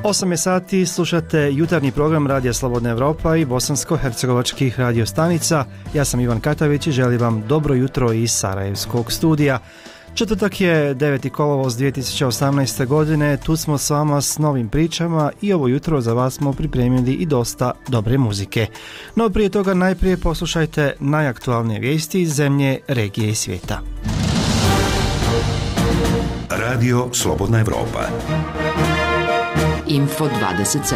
8 je sati, slušate jutarnji program Radija Slobodna Evropa i bosansko-hercegovačkih radio stanica. Ja sam Ivan Katavić i želim vam dobro jutro iz Sarajevskog studija. Četvrtak je 9. kolovoz 2018. godine, tu smo s vama s novim pričama i ovo jutro za vas smo pripremili i dosta dobre muzike. No prije toga najprije poslušajte najaktualnije vijesti iz zemlje, regije i svijeta. Radio Slobodna Evropa. Info 27.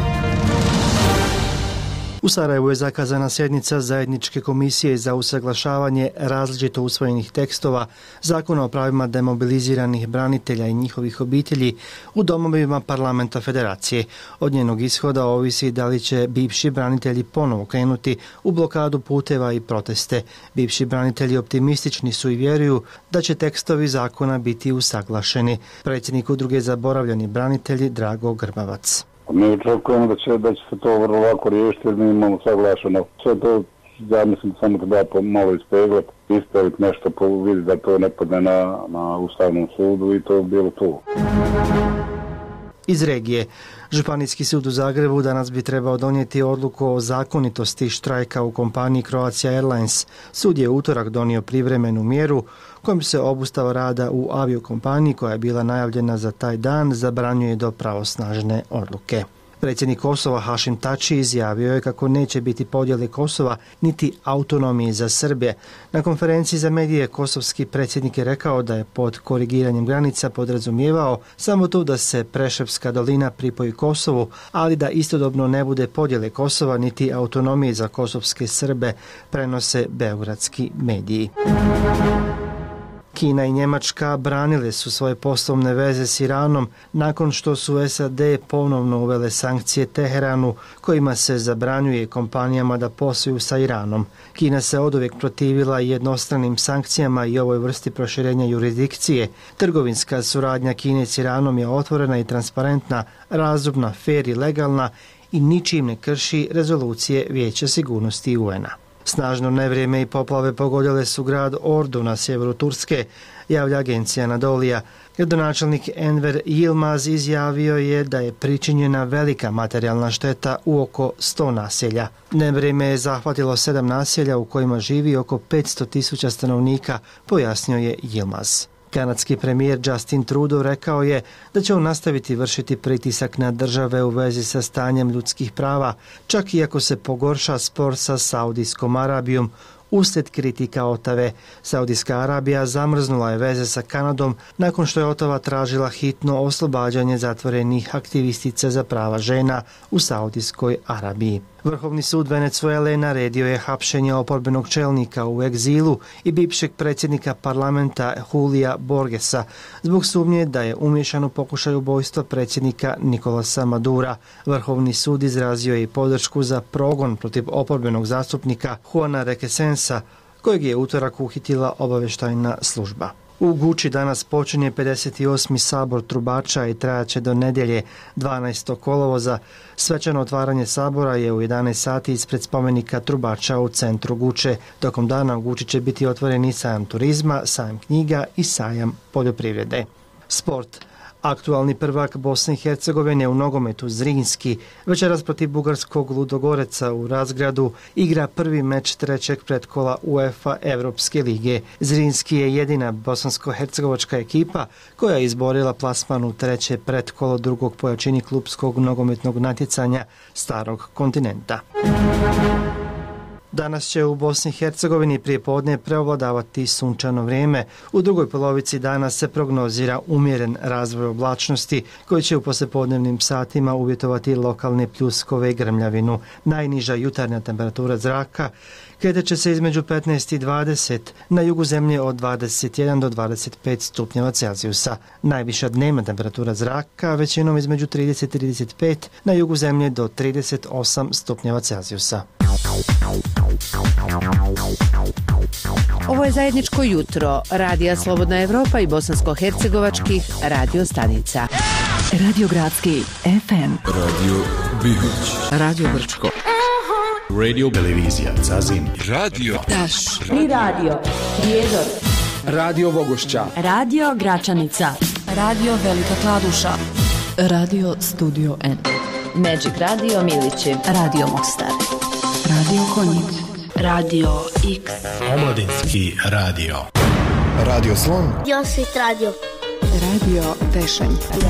U Sarajevu je zakazana sjednica zajedničke komisije za usaglašavanje različito usvojenih tekstova Zakona o pravima demobiliziranih branitelja i njihovih obitelji u domovima parlamenta federacije. Od njenog ishoda ovisi da li će bivši branitelji ponovo krenuti u blokadu puteva i proteste. Bivši branitelji optimistični su i vjeruju da će tekstovi zakona biti usaglašeni. Predsjednik udruge Zaboravljeni branitelji Drago Grbavac. Mi očekujemo da će se to vrlo lako riješiti jer mi imamo saglašeno. Sve to, ja mislim, samo treba malo ispeglati, ispraviti nešto, vidjeti da to ne padne na Ustavnom sudu i to je bilo to. Iz regije. Županijski sud u Zagrebu danas bi trebao donijeti odluku o zakonitosti štrajka u kompaniji Croatia Airlines. Sud je utorak donio privremenu mjeru kojom se obustava rada u aviokompaniji koja je bila najavljena za taj dan zabranjuje do pravosnažne odluke. Predsjednik Kosova Hašim Tači izjavio je kako neće biti podjele Kosova niti autonomije za Srbije. Na konferenciji za medije kosovski predsjednik je rekao da je pod korigiranjem granica podrazumijevao samo to da se Preševska dolina pripoji Kosovu, ali da istodobno ne bude podjele Kosova niti autonomije za kosovske Srbe, prenose beogradski mediji. Kina i Njemačka branile su svoje poslovne veze s Iranom nakon što su SAD ponovno uvele sankcije Teheranu kojima se zabranjuje kompanijama da posluju sa Iranom. Kina se oduvijek protivila jednostranim sankcijama i ovoj vrsti proširenja jurisdikcije. Trgovinska suradnja Kine s Iranom je otvorena i transparentna, razumna, fer i legalna i ničim ne krši rezolucije Vijeća sigurnosti UN-a. Snažno nevrijeme i poplave pogodile su grad Ordu na sjeveru Turske, javlja agencija Anadolija. Gradonačelnik Enver Yilmaz izjavio je da je pričinjena velika materijalna šteta u oko 100 naselja. Nevrijeme je zahvatilo 7 naselja u kojima živi oko 500.000 stanovnika, pojasnio je Yilmaz. Kanadski premijer Justin Trudeau rekao je da će on nastaviti vršiti pritisak na države u vezi sa stanjem ljudskih prava, čak i ako se pogorša spor sa Saudijskom Arabijom. Uslijed kritika Otave, Saudijska Arabija zamrznula je veze sa Kanadom nakon što je Otava tražila hitno oslobađanje zatvorenih aktivistica za prava žena u Saudijskoj Arabiji. Vrhovni sud Venezuele naredio je hapšenje oporbenog čelnika u egzilu i bivšeg predsjednika parlamenta Julija Borgesa zbog sumnje da je umiješan u pokušaj ubojstva predsjednika Nicolasa Madura. Vrhovni sud izrazio je i podršku za progon protiv oporbenog zastupnika Juana Requesensa, kojeg je utorak uhitila obavještajna služba. U Guči danas počinje 58. sabor trubača i trajaće do nedjelje 12. kolovoza. Svečano otvaranje sabora je u 11 sati ispred spomenika trubača u centru Guče. Tokom dana u Guči će biti otvoren i sajam turizma, sajam knjiga i sajam poljoprivrede. Sport. Aktualni prvak Bosne i Hercegovine u nogometu Zrinski večeras protiv bugarskog Ludogoreca u Razgradu igra prvi meč trećeg pretkola UEFA Evropske lige. Zrinski je jedina bosansko-hercegovačka ekipa koja je izborila plasman u treće pretkolo drugog po jačini klupskog nogometnog natjecanja Starog kontinenta. Danas će u Bosni i Hercegovini prije podne preovladavati sunčano vrijeme. U drugoj polovici dana se prognozira umjeren razvoj oblačnosti koji će u poslijepodnevnim satima uvjetovati lokalne pljuskove i grmljavinu. Najniža jutarnja temperatura zraka kretat će se između 15 i 20, na jugu zemlje od 21 do 25 stupnjeva Celzijusa. Najviša dnevna temperatura zraka većinom između 30 i 35, na jugu zemlje do 38 stupnjeva Celzijusa. Ovo je zajedničko jutro Radija Slobodna Evropa i bosansko-hercegovačkih radio stanica. Radio Gradski FM, Radio Bihać, Radio Brčko, Radio Televizija Zazin, Radio Taš, Tri radio, Prijedor, Radio Vogošća, Radio Gračanica, Radio Velika Kladuša, Radio Studio N. Magic Radio Milići. Radio Mostar. Radio Konjic. Radio X. Omladinski radio. Radio Slon. Josvit radio. Radio Tešanj.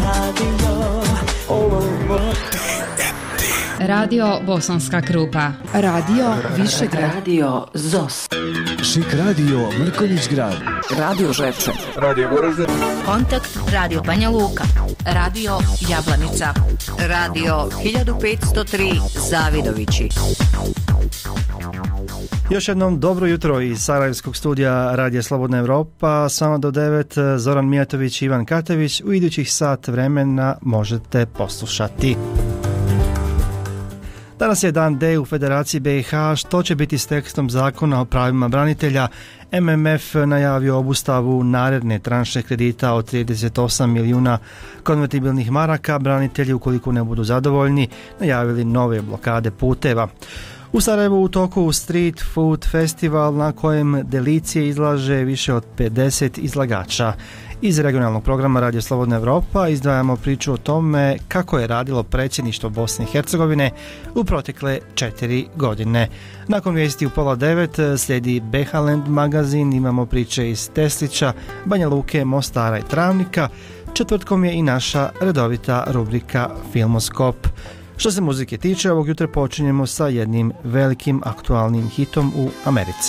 Radio Bosanska Krupa. Radio Višegrad. Radio ZOS. Šik radio Mrkonjić Grad. Radio Ževče. Radio Goražde. Kontakt Radio Banja Luka. Radio Jablanica. Radio 1503 Zavidovići. Još jednom dobro jutro iz Sarajevskog studija Radija Slobodna Evropa. S vama do 9 Zoran Mijatović i Ivan Katević. U idućih sat vremena možete poslušati. Danas je dan D u Federaciji BiH. Što će biti s tekstom zakona o pravima branitelja? MMF najavio obustavu naredne tranše kredita od 38 milijuna konvertibilnih maraka. Branitelji, ukoliko ne budu zadovoljni, najavili nove blokade puteva. U Sarajevu u toku Street Food Festival na kojem delicije izlaže više od 50 izlagača. Iz regionalnog programa Radio Slobodna Evropa izdvajamo priču o tome kako je radilo predsjedništvo Bosne i Hercegovine u protekle 4 godine. Nakon vijesti u 8:30 slijedi Behaland magazin, imamo priče iz Teslića, Banja Luke, Mostara i Travnika. Četvrtkom je i naša redovita rubrika Filmoskop. Što se muzike tiče, ovog jutra počinjemo sa jednim velikim aktualnim hitom u Americi.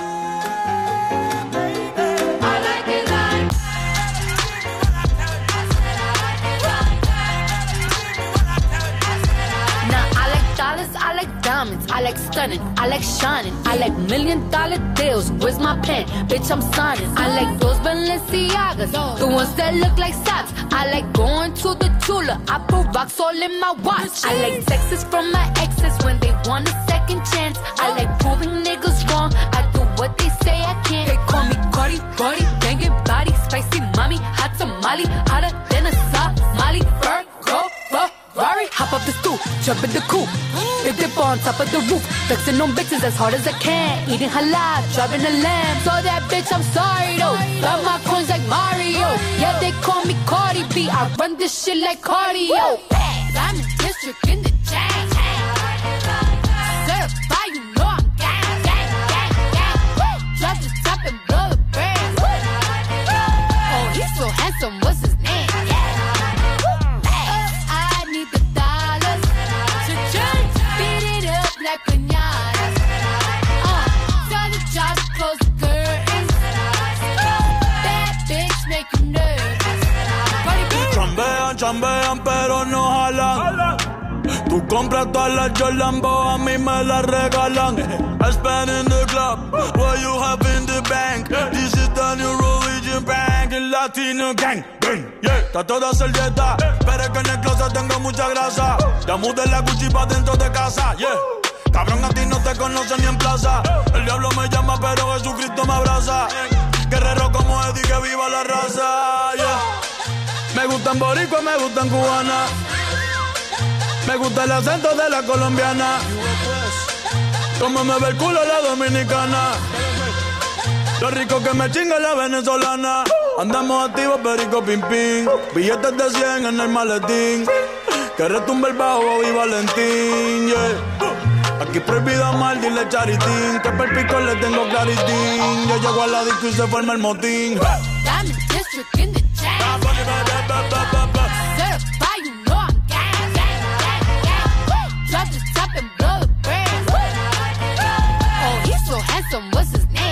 I like stunning, I like shining, I like $1 million deals. Where's my pen? Bitch, I'm signing. I like those Balenciagas, the ones that look like socks. I like going to the Tula, I put rocks all in my watch. I like texts from my exes when they want a second chance. I like proving niggas wrong, I do what they say I can't. They call me Cardi, Cardi, banging body, spicy mommy, hot tamale, hotter than a Somali. Virgo, Ferrari, hop up the stoop, jump in the coupe. They dip on top of the roof, flexing on bitches as hard as I can. Eating halal, driving a lamb. So that bitch, I'm sorry though. Love my coins like Mario. Yeah, they call me Cardi B. I run this shit like cardio. Diamond District in the chain. Certified, you know I'm gang, gang, gang, gang. Drop the top and blow the brand. Oh, he's so handsome. What's his name? Like piñatas. Tell the jobs, close the curtains. That bitch make you nervous. Chambean, chambean, pero no jalan. Tú compras todas las Jolambo, a mí me las regalan. I spend in the club, what you have in the bank. This is the new religion bank, el latino gang. Yeah, está toda servieta, pero es que en el closet tengo mucha grasa. Ya mudé la Gucci pa' dentro de casa, yeah. Cabrón, a ti no te conocen ni en plaza. El diablo me llama, pero Jesucristo me abraza. Guerrero como Eddie, que viva la raza, yeah. Me gustan boricua, me gustan cubana. Me gusta el acento de la colombiana. Como me ve el culo la dominicana. Lo rico que me chinga la venezolana. Andamos activos, perico, pim, pim. Billetes de 100 en el maletín. Que retumbe el bajo y Valentín, yeah. Aquí prohibido amar, dile charitín. Que per pico le tengo claritín. Yo llego a la disco y se forma el motín. Diamond District in the chain. Certified, you know I'm gang, gang, gang, gang. Drop the top and blow the brand. Oh, he's so handsome, what's his name?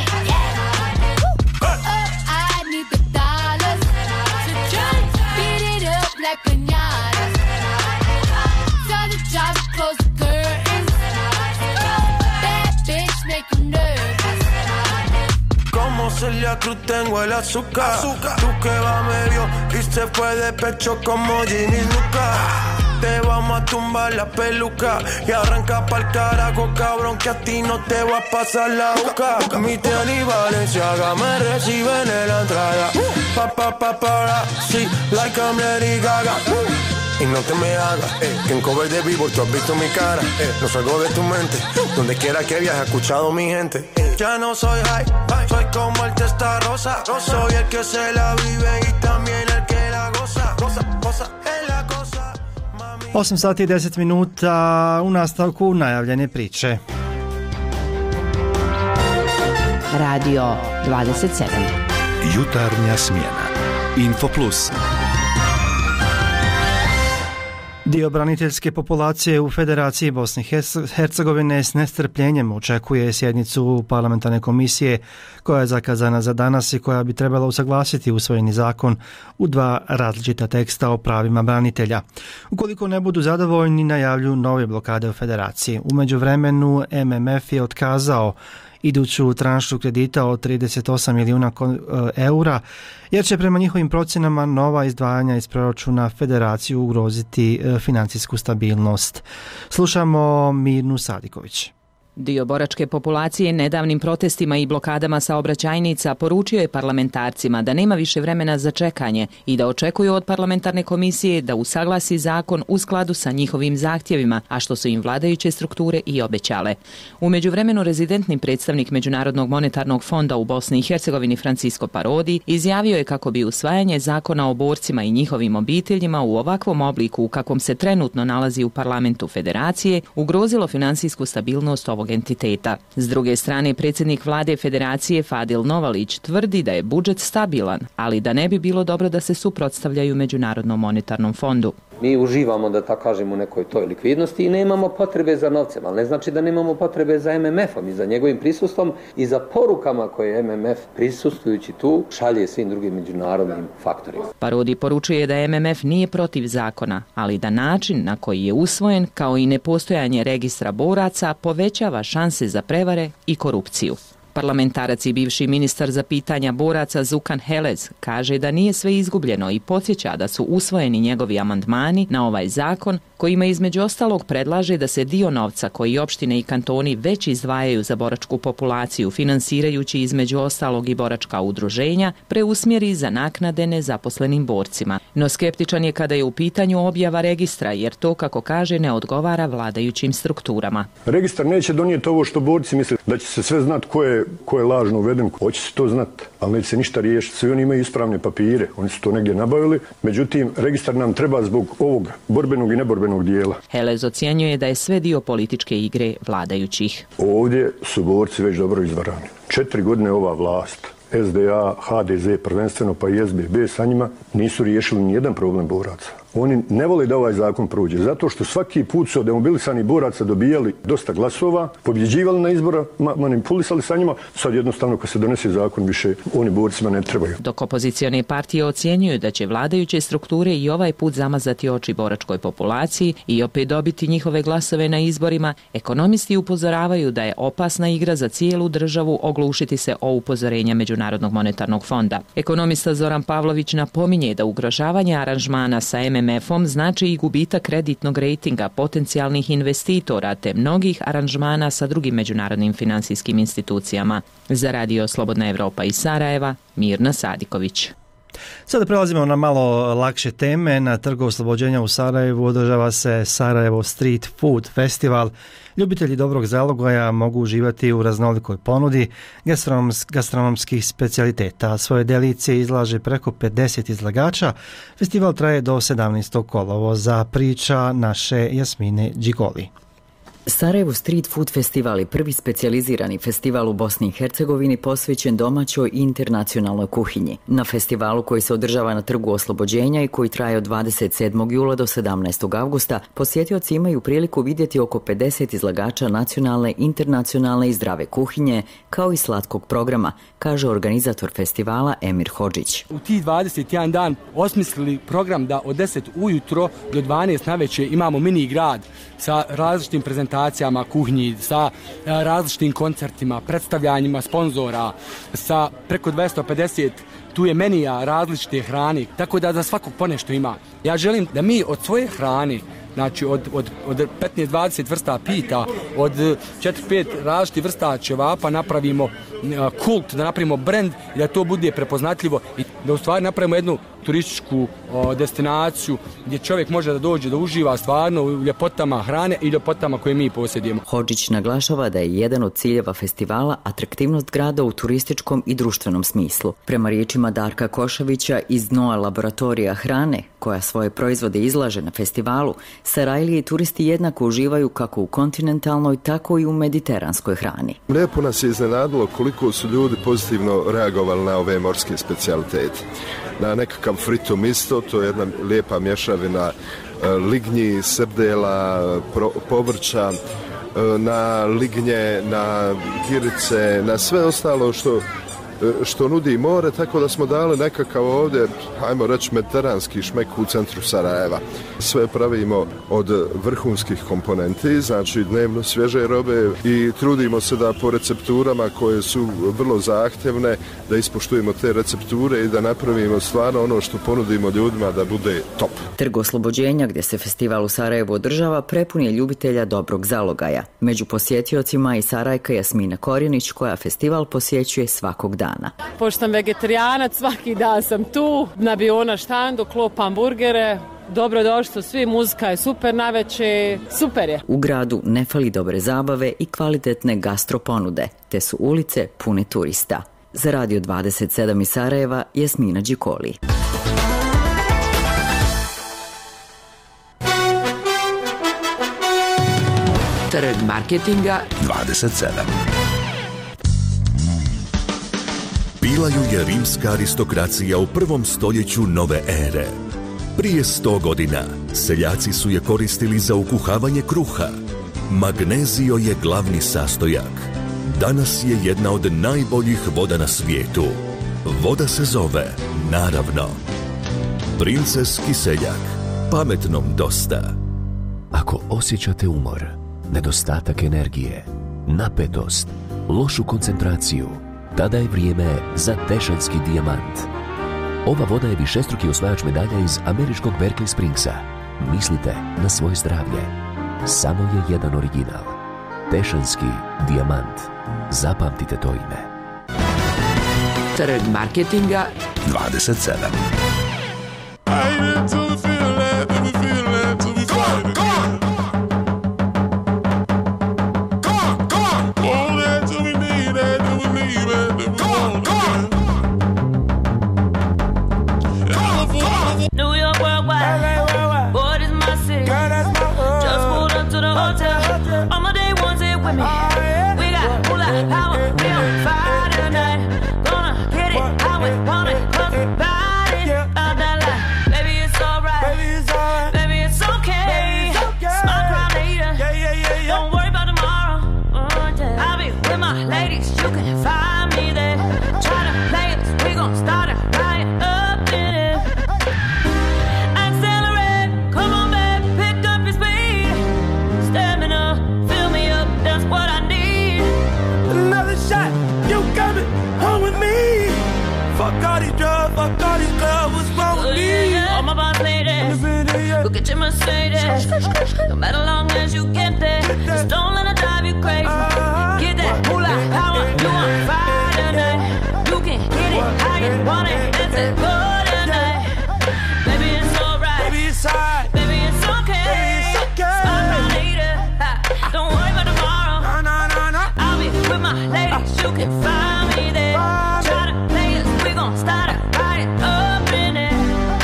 I need the dollars to just beat it up like piñatas. Tell the jobs, close the curtains. That bitch make you nervous. Como Celia Cruz tengo el azúcar. Tú que va medio y se fue de pecho como Ginny Luca. Te vamos a tumbar la peluca y arranca pa'l carajo, cabrón, que a ti no te va a pasar la boca. Mi tenis Balenciaga me reciben en la entrada. Para, sí, like I'm Lady Gaga. Y no te me hagas, que en cover de Billboard tú has visto mi cara. No salgo de tu mente, donde quiera que viajes, he escuchado mi gente. Ya no soy high, soy como el Testarossa. Soy el que se la vive y también el que la goza. Goza, es la cosa. 8 sati i 10 minuta, u nastavku najavljene priče. Radio 27. Jutarnja smjena. Info Plus. Dio braniteljske populacije u Federaciji Bosne i Hercegovine s nestrpljenjem očekuje sjednicu parlamentarne komisije koja je zakazana za danas i koja bi trebala usaglasiti usvojeni zakon u 2 različita teksta o pravima branitelja. Ukoliko ne budu zadovoljni, najavljuju nove blokade u Federaciji. U međuvremenu MMF je otkazao iduću tranšu kredita od 38 milijuna eura, jer će prema njihovim procjenama nova izdvajanja iz proračuna Federaciju ugroziti financijsku stabilnost. Slušamo Mirnu Sadiković. Dio boračke populacije nedavnim protestima i blokadama saobraćajnica poručio je parlamentarcima da nema više vremena za čekanje i da očekuju od parlamentarne komisije da usaglasi zakon u skladu sa njihovim zahtjevima, a što su im vladajuće strukture i obećale. U međuvremenu rezidentni predstavnik Međunarodnog monetarnog fonda u Bosni i Hercegovini Francisco Parodi izjavio je kako bi usvajanje zakona o borcima i njihovim obiteljima u ovakvom obliku u kakvom se trenutno nalazi u parlamentu Federacije ugrozilo financijsku stabilnost ovog entiteta. S druge strane, predsjednik vlade Federacije Fadil Novalić tvrdi da je budžet stabilan, ali da ne bi bilo dobro da se suprotstavljaju Međunarodnom monetarnom fondu. Mi uživamo, da tako kažemo, u nekoj toj likvidnosti i nemamo potrebe za novcem, ali ne znači da nemamo potrebe za MMF-om i za njegovim prisustvom i za porukama koje MMF prisustujući tu šalje svim drugim međunarodnim faktorima. Parodi poručuje da MMF nije protiv zakona, ali da način na koji je usvojen, kao i nepostojanje registra boraca, povećava šanse za prevare i korupciju. Parlamentarac i bivši ministar za pitanja boraca Zukan Helez kaže da nije sve izgubljeno i podsjeća da su usvojeni njegovi amandmani na ovaj zakon kojima između ostalog predlaže da se dio novca koji opštine i kantoni već izdvajaju za boračku populaciju, finansirajući između ostalog i boračka udruženja, preusmjeri za naknade nezaposlenim borcima. No skeptičan je kada je u pitanju objava registra, jer to, kako kaže, ne odgovara vladajućim strukturama. Registar neće donijeti ovo što borci misle, da će se sve znati ko je lažno uveden, hoće se to znati, ali neće se ništa riješiti. Svi oni imaju ispravne papire, oni su to negdje nabavili, međutim, registar nam treba zbog ovog borbenog i neborbenog dijela. Helez ocjenjuje da je sve dio političke igre vladajućih. Ovdje su borci već dobro izvarani. 4 godine ova vlast, SDA, HDZ prvenstveno pa i SBB sa njima, nisu riješili nijedan problem boraca. Oni ne vole da ovaj zakon prođe, zato što svaki put su od demobilisani boraca dobijali dosta glasova, pobjeđivali na izbora, manipulisali sa njima, sad jednostavno kad se donese zakon više oni borcima ne trebaju. Dok opozicione partije ocjenjuju da će vladajuće strukture i ovaj put zamazati oči boračkoj populaciji i opet dobiti njihove glasove na izborima, ekonomisti upozoravaju da je opasna igra za cijelu državu oglušiti se o upozorenja Međunarodnog monetarnog fonda. Ekonomista Zoran Pavlović napominje da ugrožavanje aranžmana sa MMF-om znači i gubitak kreditnog rejtinga potencijalnih investitora te mnogih aranžmana sa drugim međunarodnim finansijskim institucijama. Za Radio Slobodna Evropa iz Sarajeva, Mirna Sadiković. Sada prelazimo na malo lakše teme. Na Trgu oslobođenja u Sarajevu održava se Sarajevo Street Food Festival. Ljubitelji dobrog zalogaja mogu uživati u raznolikoj ponudi gastronomskih specijaliteta. Svoje delicije izlaže preko 50 izlagača. Festival traje do 17. kolovoza. Priča naše Jasmine Đigoli. Sarajevo Street Food Festival je prvi specijalizirani festival u Bosni i Hercegovini posvećen domaćoj i internacionalnoj kuhinji. Na festivalu koji se održava na Trgu oslobođenja i koji traje od 27. jula do 17. avgusta, posjetioci imaju priliku vidjeti oko 50 izlagača nacionalne, internacionalne i zdrave kuhinje, kao i slatkog programa, kaže organizator festivala Emir Hodžić. U tih 21 dan osmislili program da od 10 ujutro do 12 navečer imamo mini grad sa različitim prezentacijama kuhinji, sa različitim koncertima, predstavljanjima sponzora, sa preko 250 tu je menija različite hrane, tako da za svakog ponešto ima. Ja želim da mi od svoje hrane, znači od 15-20 vrsta pita, od 4-5 različitih vrsta ćevapa napravimo kult, da napravimo brend i da to bude prepoznatljivo i da u stvari napravimo jednu turističku destinaciju gdje čovjek može da dođe da uživa stvarno u ljepotama hrane i ljepotama koje mi posjedujemo. Hodžić naglašava da je jedan od ciljeva festivala atraktivnost grada u turističkom i društvenom smislu. Prema riječima Darka Košavića iz NOA laboratorija hrane, koja svoje proizvode izlaže na festivalu, Sarajlije turisti jednako uživaju kako u kontinentalnoj, tako i u mediteranskoj hrani. Lijepo nas je iznenadilo koliko su ljudi pozitivno reagovali na ove morske specijalitete. Na nekakav frito misto, to je jedna lijepa mješavina lignji, srdela, povrća, na lignje, na girice, na sve ostalo što nudi more, tako da smo dali nekakav ovdje, hajmo reći, mediteranski šmek u centru Sarajeva. Sve pravimo od vrhunskih komponenti, znači dnevno svježe robe i trudimo se da po recepturama koje su vrlo zahtjevne, da ispoštujemo te recepture i da napravimo stvarno ono što ponudimo ljudima da bude top. Trg Oslobođenja, gdje se festival u Sarajevu održava, prepun je ljubitelja dobrog zalogaja. Među posjetiocima i Sarajka Jasmina Korjenić, koja festival posjećuje svakog dana. Pošto sam vegetarijanac, svaki dan sam tu, nabio na štandu, klop hamburgere. Dobro došli svi, muzika je super naveče, super je. U gradu ne fali dobre zabave i kvalitetne gastroponude, te su ulice pune turista. Za Radio 27 iz Sarajeva, Jasmina Đikoli. Trg marketinga 27. Bila ju je rimska aristokracija u 1. stoljeću nove ere. Prije 100 godina seljaci su je koristili za ukuhavanje kruha. Magnezio je glavni sastojak. Danas je jedna od najboljih voda na svijetu. Voda se zove, naravno, Princeski seljak. Pametnom dosta. Ako osjećate umor, nedostatak energije, napetost, lošu koncentraciju, tada je vrijeme za Tešanski dijamant. Ova voda je višestruki osvajač medalja iz američkog Berkeley Springsa. Mislite na svoje zdravlje. Samo je jedan original. Tešanski dijamant. Zapamtite to ime. Trg marketinga 27. No matter long as you get there, just don't let it drive you crazy. Get that moolah power, you on fire tonight. You can get it how you want it, that's it good tonight. Baby, it's alright, baby, it's alright, baby, it's okay. Baby, it's okay. Start around later, don't worry about tomorrow. I'll be with my ladies, you can find me there. Try to play us, we gon' start it right up in it.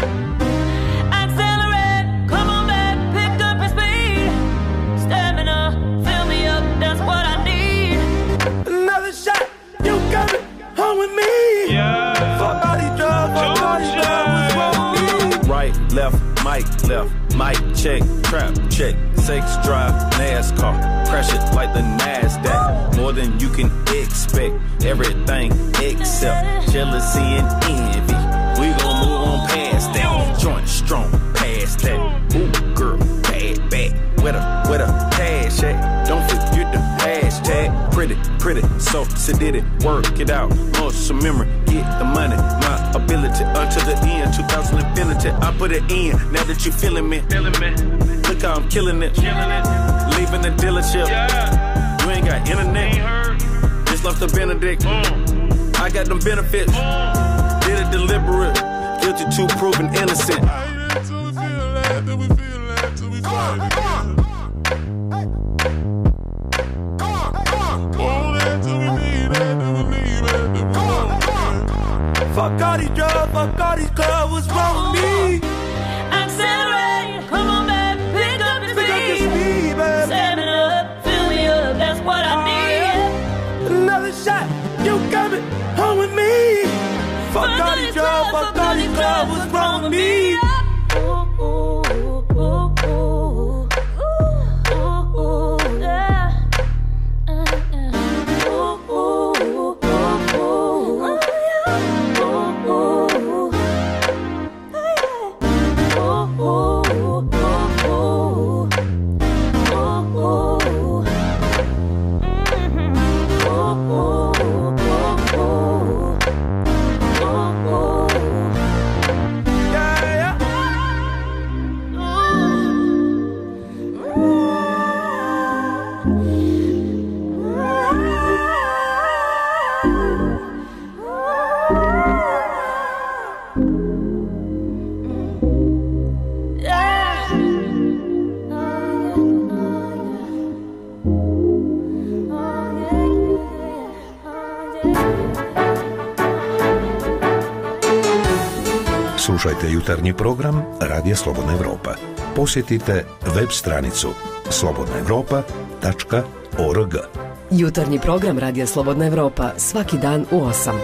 Left, mic, left, mic, check, trap, check, sex, drive, NASCAR, crash it like the NASDAQ, more than you can expect, everything except jealousy and envy, we gon' move on past that, joint strong, past that, ooh girl, bad, bad, where the cash at, don't forget the hashtag, pretty, so sedated, work it out, muscle memory, get the money, my ability, until the end, 2000 infinity, I put it in, now that you feeling me, look how I'm killing it, leaving the dealership, you ain't got internet, just off the Benedict. I got them benefits. Did it deliberate. Guilty to proven innocent. Fuck all these drugs, fuck all these clubs, what's wrong with me? Accelerate, come on baby, pick up your speed, baby. Set it up, fill me up, that's what I need. Another shot, you coming home with me? Fuck all these drugs, fuck all these clubs, what's wrong with me? Slušajte jutarnji program Radija Slobodna Evropa. Posjetite web stranicu slobodnaevropa.org. Jutarnji program Radija Slobodna Evropa svaki dan u 8.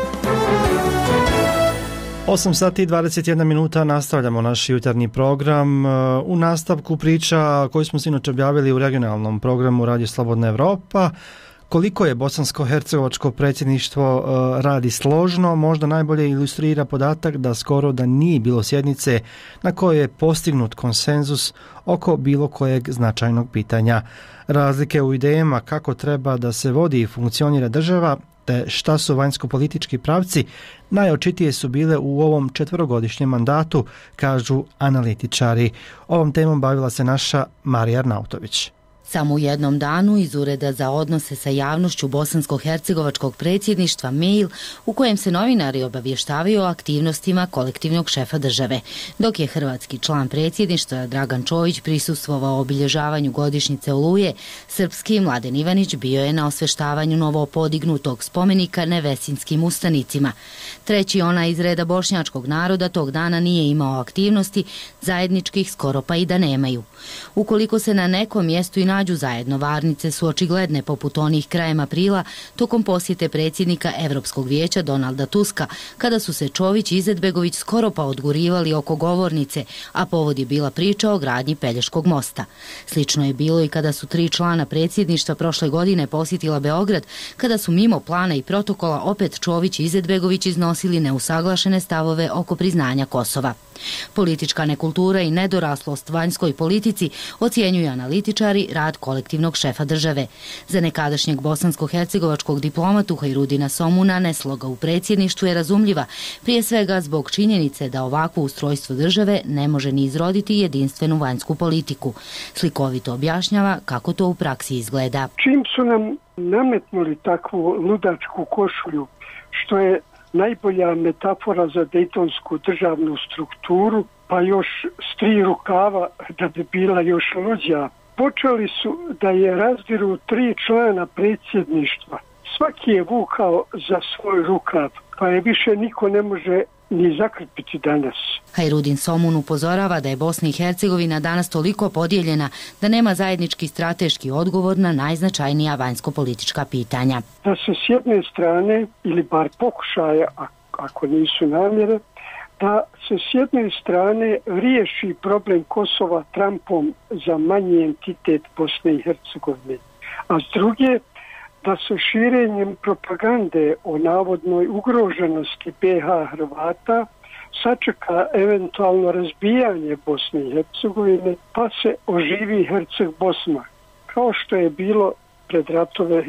8 sati i 21 minuta nastavljamo naš jutarnji program. U nastavku priča koju smo sinoć objavili u regionalnom programu Radio Slobodna Evropa. Koliko je bosansko-hercegovačko predsjedništvo radi složno, možda najbolje ilustrira podatak da skoro da nije bilo sjednice na kojoj je postignut konsenzus oko bilo kojeg značajnog pitanja. Razlike u idejama kako treba da se vodi i funkcionira država, te šta su vanjsko-politički pravci, najočitije su bile u ovom 4-godišnjem mandatu, kažu analitičari. Ovom temom bavila se naša Marija Arnautović. Samo u jednom danu iz Ureda za odnose sa javnošću bosansko-hercegovačkog predsjedništva mail u kojem se novinari obavještavaju o aktivnostima kolektivnog šefa države, dok je hrvatski član predsjedništva Dragan Čović prisustvovao obilježavanju godišnjice Oluje, srpski Mladen Ivanić bio je na osveštavanju novopodignutog spomenika Nevesinskim ustanicima. Treći, onaj iz reda bošnjačkog naroda, tog dana nije imao aktivnosti zajedničkih skoro pa i da nemaju. Ukoliko se na nekom mjestu i nađu zajedno, varnice su očigledne poput onih krajem aprila tokom posjete predsjednika Europskog vijeća Donalda Tuska, kada su se Čović i Izetbegović skoro pa odgurivali oko govornice, a povod je bila priča o gradnji Pelješkog mosta. Slično je bilo i kada su 3 člana predsjedništva prošle godine posjetila Beograd, kada su mimo plana i protokola opet Čović i Izetbegović iznosili neusaglašene stavove oko priznanja Kosova. Politička nekultura i nedoraslost vanjskoj politici ocjenjuju analitičari rad kolektivnog šefa države. Za nekadašnjeg bosansko-hercegovačkog diplomatu Hajrudina Somuna nesloga u predsjedništvu je razumljiva, prije svega zbog činjenice da ovakvo ustrojstvo države ne može ni izroditi jedinstvenu vanjsku politiku. Slikovito objašnjava kako to u praksi izgleda. Čim su nam nametnuli takvu ludačku košulju, što je najbolja metafora za dejtonsku državnu strukturu, pa još s 3 rukava da bi bila još luđa. Počeli su da je razdiru 3 člana predsjedništva. Svaki je vukao za svoj rukav, pa je više niko ne može ni zakrpiti danas. Hajrudin Somun upozorava da je Bosna i Hercegovina danas toliko podijeljena da nema zajednički strateški odgovor na najznačajnija vanjsko-politička pitanja. Da se s jedne strane, ili bar pokušaja, ako nisu namjere, da se s jedne strane riješi problem Kosova Trumpom za manji entitet Bosne i Hercegovine, a s druge da se širenjem propagande o navodnoj ugroženosti BiH Hrvata sačeka eventualno razbijanje Bosne i Hercegovine, pa se oživi Herceg Bosna, kao što je bilo pred ratove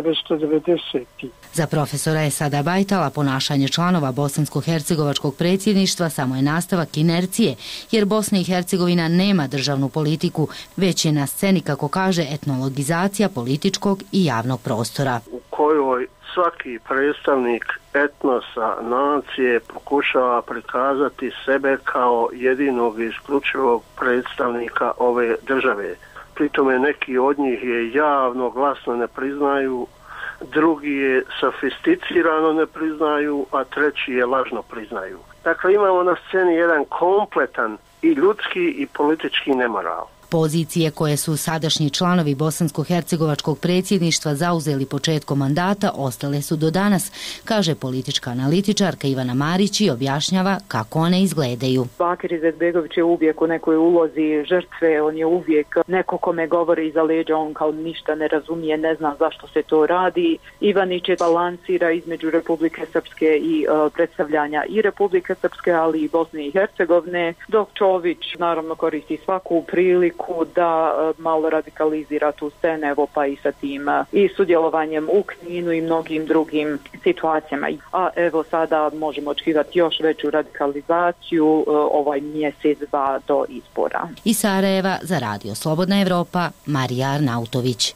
1990. Za profesora Esada Bajtala ponašanje članova bosansko-hercegovačkog predsjedništva samo je nastavak inercije, jer Bosna i Hercegovina nema državnu politiku, već je na sceni, kako kaže, etnologizacija političkog i javnog prostora. U kojoj s svaki predstavnik etnosa, nacije pokušava prikazati sebe kao jedinog i isključivog predstavnika ove države. Pritome neki od njih je javno, glasno ne priznaju, drugi je sofisticirano ne priznaju, a treći je lažno priznaju. Dakle, imamo na sceni jedan kompletan i ljudski i politički nemoral. Pozicije koje su sadašnji članovi bosansko-hercegovačkog predsjedništva zauzeli početkom mandata ostale su do danas, kaže politička analitičarka Ivana Marić i objašnjava kako one izgledaju. Bakir Izetbegović je uvijek u nekoj ulozi žrtve, on je uvijek neko kome govori iza leđa, on kao ništa ne razumije, ne zna zašto se to radi. Ivanić je balansira između Republike Srpske i predstavljanja i Republike Srpske, ali i Bosne i Hercegovine, dok Čović naravno koristi svaku priliku da malo radikalizira tu scenu, evo pa i sa tim i sudjelovanjem u Kninu i mnogim drugim situacijama. A evo sada možemo očekivati još veću radikalizaciju ovaj mjesec, dva do izbora. Iz Sarajeva za Radio Slobodna Evropa, Marija Arnautović.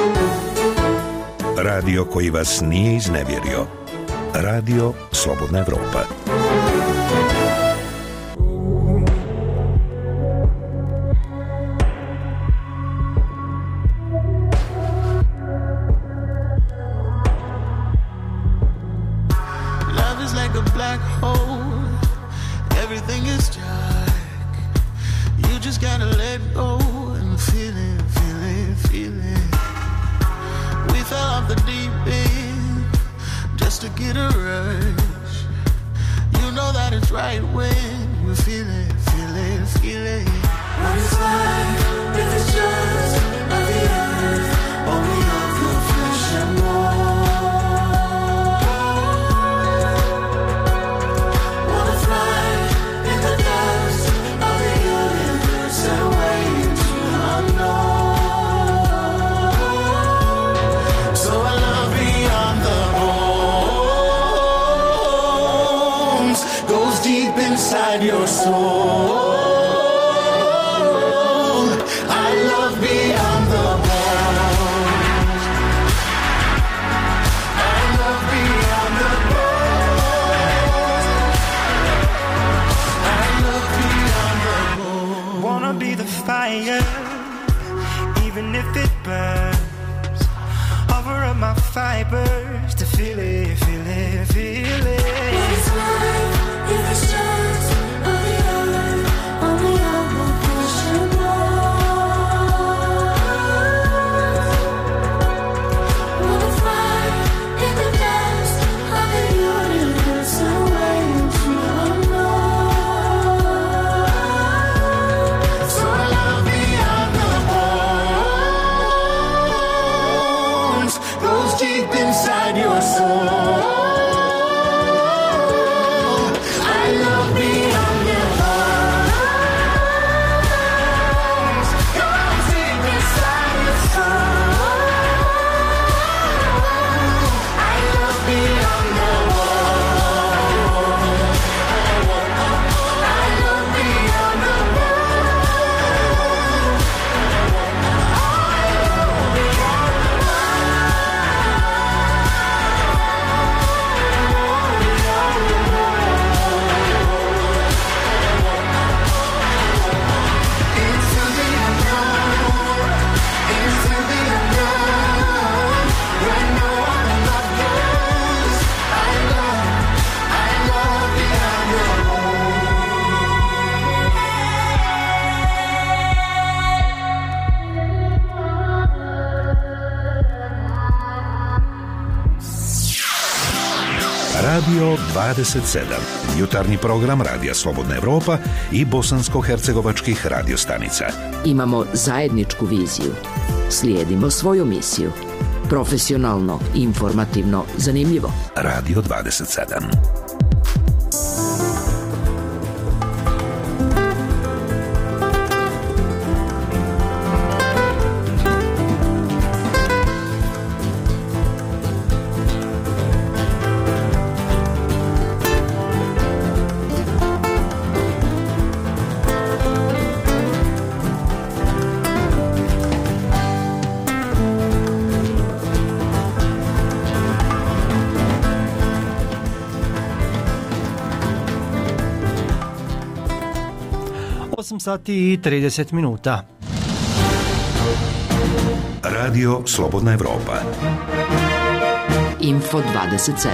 Radio koji vas nije iznevjerio. Radio Slobodna Evropa. Black hole, everything is dark. You just gotta let go and feel it, feel it, feel it. We fell off the deep end just to get a rush. You know that it's right when you feel it, feel it, feel it. What is life if it's just of the earth, only of your flesh and bone? Inside your soul, I love beyond the bones. I love beyond the bones. I love beyond the bones. Wanna be the fire, even if it burns. Offer up my fibers to feel it, feel it, feel it. It's life. If it's just of the earth, only of the flesh and bones. Wanna fly in the depths of the universe, away into unknown. So I love beyond the bones, goes deep inside your soul. Radio 27, jutarnji program Radija Slobodna Evropa i bosansko-hercegovačkih radiostanica. Imamo zajedničku viziju. Slijedimo svoju misiju. Profesionalno, informativno, zanimljivo. Radio 27. 8 sati i 30 minuta. Radio Slobodna Evropa. Info 27.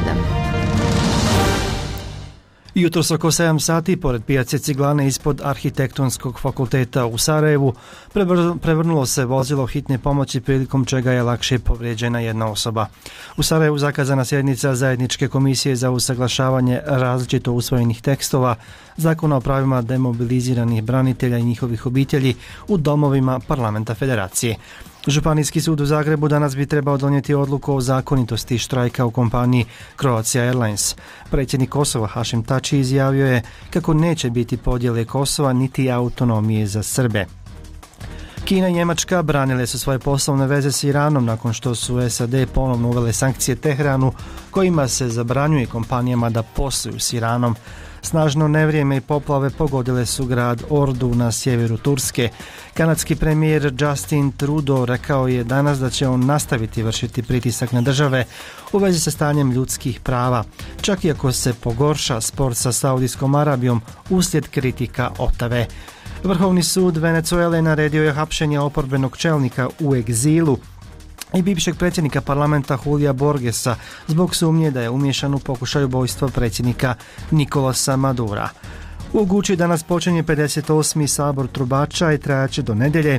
Jutros oko 7 sati, pored pijace Ciglane ispod Arhitektonskog fakulteta u Sarajevu, prevrnulo se vozilo hitne pomoći prilikom čega je lakše povrijeđena jedna osoba. U Sarajevu zakazana sjednica Zajedničke komisije za usaglašavanje različito usvojenih tekstova Zakona o pravima demobiliziranih branitelja i njihovih obitelji u domovima Parlamenta Federacije. Županijski sud u Zagrebu danas bi trebao donijeti odluku o zakonitosti štrajka u kompaniji Croatia Airlines. Predsjednik Kosova Hašim Tači izjavio je kako neće biti podjele Kosova niti autonomije za Srbe. Kina i Njemačka branile su svoje poslovne veze s Iranom nakon što su SAD ponovno uvele sankcije Teheranu kojima se zabranjuje kompanijama da posluju s Iranom. Snažno nevrijeme i poplave pogodile su grad Ordu na sjeveru Turske. Kanadski premijer Justin Trudeau rekao je danas da će on nastaviti vršiti pritisak na države u vezi sa stanjem ljudskih prava, čak i ako se pogorša spor sa Saudijskom Arabijom uslijed kritika Otave. Vrhovni sud Venezuele naredio je hapšenje oporbenog čelnika u egzilu i bivšeg predsjednika parlamenta Julija Borgesa zbog sumnje da je umiješan u pokušaj ubojstva predsjednika Nikolasa Madura. U Guči danas počinje 58. sabor trubača i trajaće do nedjelje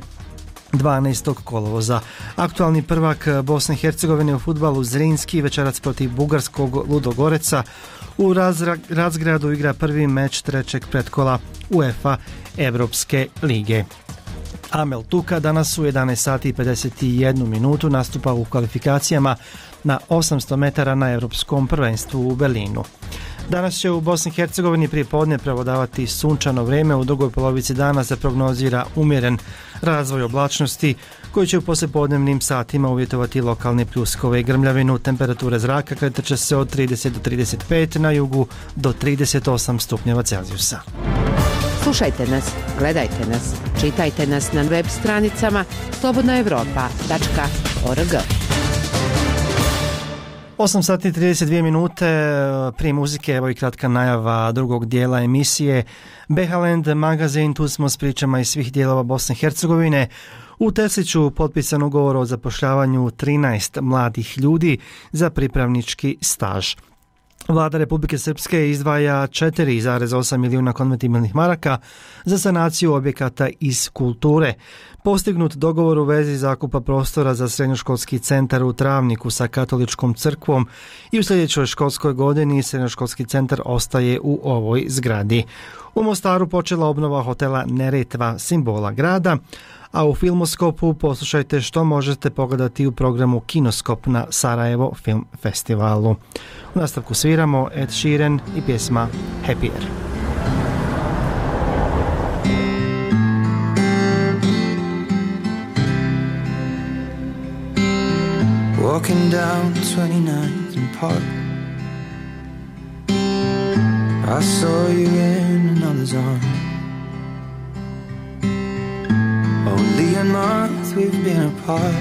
12. kolovoza. Aktualni prvak Bosne i Hercegovine u fudbalu Zrinski večerac protiv bugarskog Ludogoreca u Razgradu igra prvi meč trećeg pretkola UEFA Evropske lige. Amel Tuka danas u 11 sati i 51 minutu nastupa u kvalifikacijama na 800 metara na Europskom prvenstvu u Berlinu. Danas će u Bosni i Hercegovini prije podne prevladavati sunčano vrijeme, u drugoj polovici dana se prognozira umjeren razvoj oblačnosti koji će u poslijepodnevnim satima uvjetovati lokalne pljuskove i grmljavinu. Temperature zraka kretat će se od 30 do 35, na jugu do 38 stupnjeva Celzijusa. Slušajte nas, gledajte nas, čitajte nas na web stranicama slobodnaevropa.org. 8 sati i 32 minute, prije muzike, evo i kratka najava drugog dijela emisije Behaland magazin, tu smo s pričama iz svih dijelova Bosne i Hercegovine. U Tesliću potpisan ugovor o zapošljavanju 13 mladih ljudi za pripravnički staž. Vlada Republike Srpske izdvaja 4,8 milijuna konvertibilnih maraka za sanaciju objekata iz kulture. Postignut dogovor u vezi zakupa prostora za srednjoškolski centar u Travniku sa Katoličkom crkvom i u sljedećoj školskoj godini srednjoškolski centar ostaje u ovoj zgradi. U Mostaru počela obnova hotela Neretva, simbola grada, a u Filmoskopu poslušajte što možete pogledati u programu Kinoskop na Sarajevo Film Festivalu. U nastavku sviramo Ed Sheeran i pjesma Happier. Walking down 29th and Park, I saw you in another's arms. Only a month we've been apart.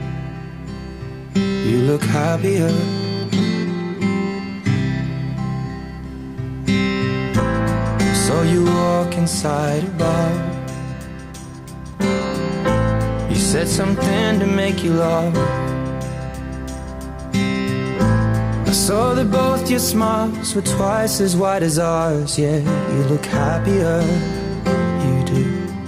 You look happier. Saw you walk inside a bar. You said something to make you laugh. I saw that both your smiles were twice as wide as ours. Yeah, you look happier. You do.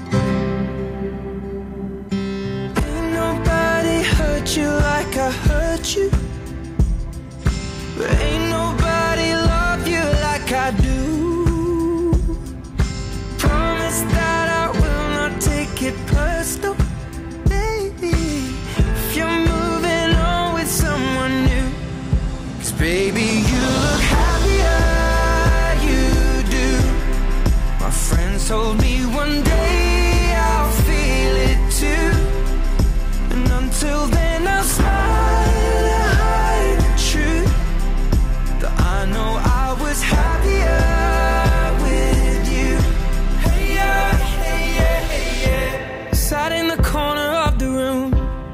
You like I hurt you, but ain't nobody love you like I do. Promise that I will not take it personal, baby, if you're moving on with someone new. 'Cause baby, you look happier, you do. My friends told me one day I'll feel it too, and until then I'll smile and hide the truth that I know I was happier with you. Hey yeah, hey yeah, hey yeah. Sat in the corner of the room.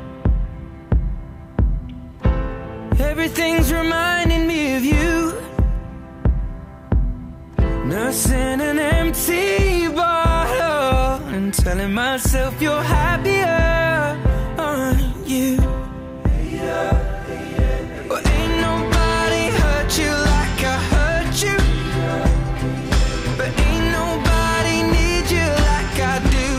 Everything's reminding me of you. Nursing an empty bottle. telling myself you're happier, aren't you? Well, ain't nobody hurt you like I hurt you, but ain't nobody need you like I do.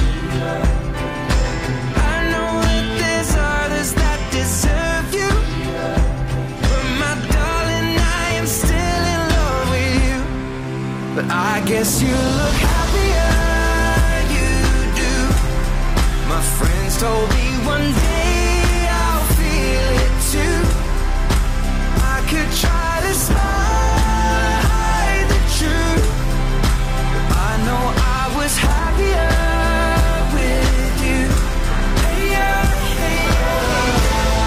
I know that there's others that deserve you, but my darling, I am still in love with you. But I guess you look happier, you do. My friends told me one day I'll feel it too. I could try to smile, hide the truth, but I know I was happier with you. Hey, yeah, hey, yeah.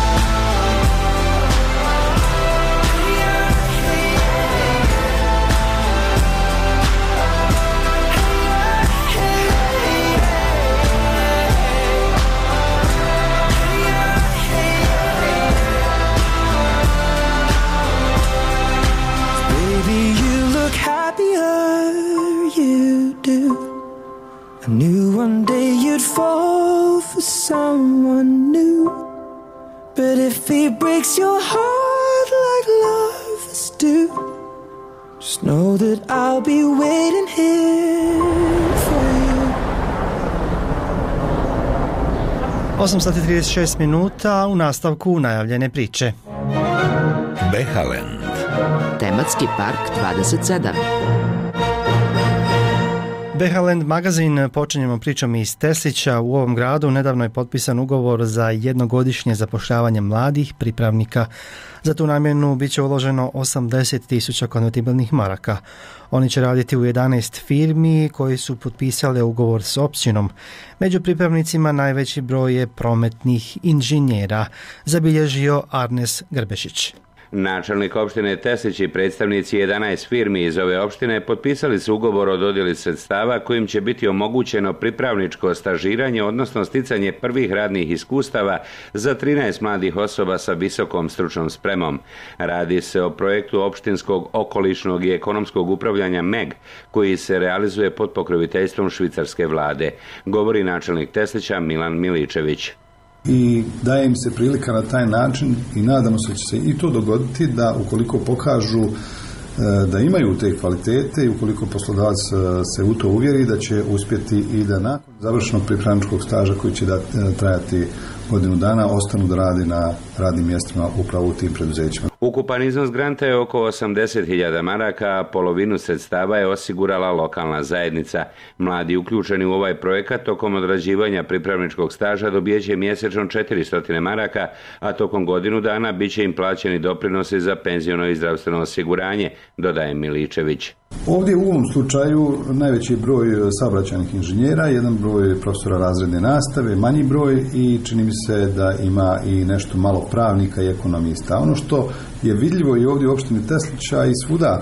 Hey, yeah, hey, yeah. Baby, you look happier, you do. I knew one day you'd fall for someone new, but if he breaks your heart like lovers do, just know that I'll be waiting here for you. 8:36 minuta, u nastavku najavljene priče. Behalen. Tematski park 27. Behaland magazin, počinjemo pričom iz Teslića. U ovom gradu nedavno je potpisan ugovor za jednogodišnje zapošljavanje mladih pripravnika. Za tu namjenu bit će uloženo 80.000 konvertibilnih maraka. Oni će raditi u 11 firmi koji su potpisale ugovor s općinom. Među pripravnicima najveći broj je prometnih inženjera, zabilježio Arnes Grbešić. Načelnik opštine Teslić i predstavnici 11 firmi iz ove opštine potpisali su ugovor o dodjeli sredstava kojim će biti omogućeno pripravničko stažiranje, odnosno sticanje prvih radnih iskustava za 13 mladih osoba sa visokom stručnom spremom. Radi se o projektu opštinskog okolišnog i ekonomskog upravljanja MEG, koji se realizuje pod pokroviteljstvom švicarske vlade, govori načelnik Teslića Milan Miličević. I daje im se prilika na taj način i nadamo se da će se i to dogoditi, da ukoliko pokažu da imaju te kvalitete i ukoliko poslodavac se u to uvjeri, da će uspjeti i da nakon završenog pripravničkog staža koji će trajati godinu dana ostanu da radi na radnim mjestima upravo u tim preduzećima. Ukupan iznos granta je oko 80.000 maraka, a polovinu sredstava je osigurala lokalna zajednica. Mladi uključeni u ovaj projekat tokom odrađivanja pripravničkog staža dobijeće mjesečno 400 maraka, a tokom godinu dana bit će im plaćeni doprinosi za penziono i zdravstveno osiguranje, dodaje Miličević. Ovdje u ovom slučaju najveći broj saobraćajnih inženjera, jedan broj profesora razredne nastave, manji broj i čini mi se da ima i nešto malo pravnika i ekonomista. Ono što je vidljivo i ovdje u opštini Teslića i svuda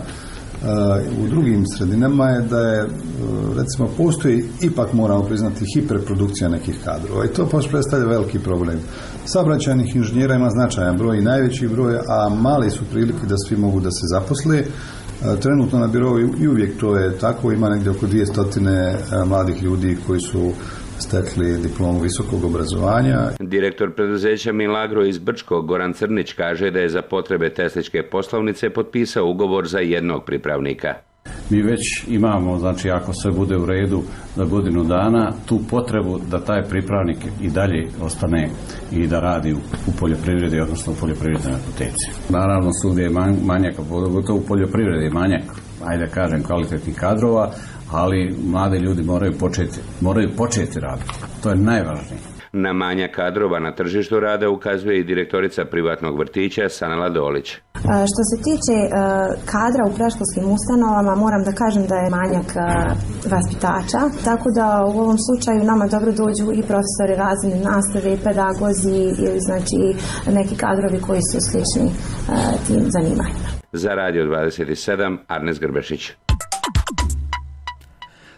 u drugim sredinama je da je, recimo, postoji, ipak moramo priznati, hiperprodukcija nekih kadrova i to predstavlja veliki problem. Saobraćajnih inženjera ima značajan broj i najveći broj, a mali su prilike da svi mogu da se zaposle. Trenutno na birou i uvijek to je tako, ima negdje oko 200 mladih ljudi koji su stekli diplomu visokog obrazovanja. Direktor preduzeća Milagro iz Brčkog, Goran Crnić, kaže da je za potrebe Tesličke poslovnice potpisao ugovor za jednog pripravnika. Mi već imamo, znači ako sve bude u redu za godinu dana, tu potrebu da taj pripravnik i dalje ostane i da radi u poljoprivredi, odnosno u poljoprivrednoj apoteci. Naravno, svugdje je manjak, pogotovo u poljoprivredi je manjak, ajde kažem, kvalitetnih kadrova, ali mladi ljudi moraju početi raditi. To je najvažnije. Na manjak kadrova na tržištu rada ukazuje i direktorica privatnog vrtića Sanela Dolić. Što se tiče kadra u predškolskim ustanovama, moram da kažem da je manjak vaspitača, tako da u ovom slučaju nama dobro dođu i profesori razredne nastave i pedagozi ili znači neki kadrovi koji su slični tim zanimanjima. Za Radio 27, Arnes Grbešić.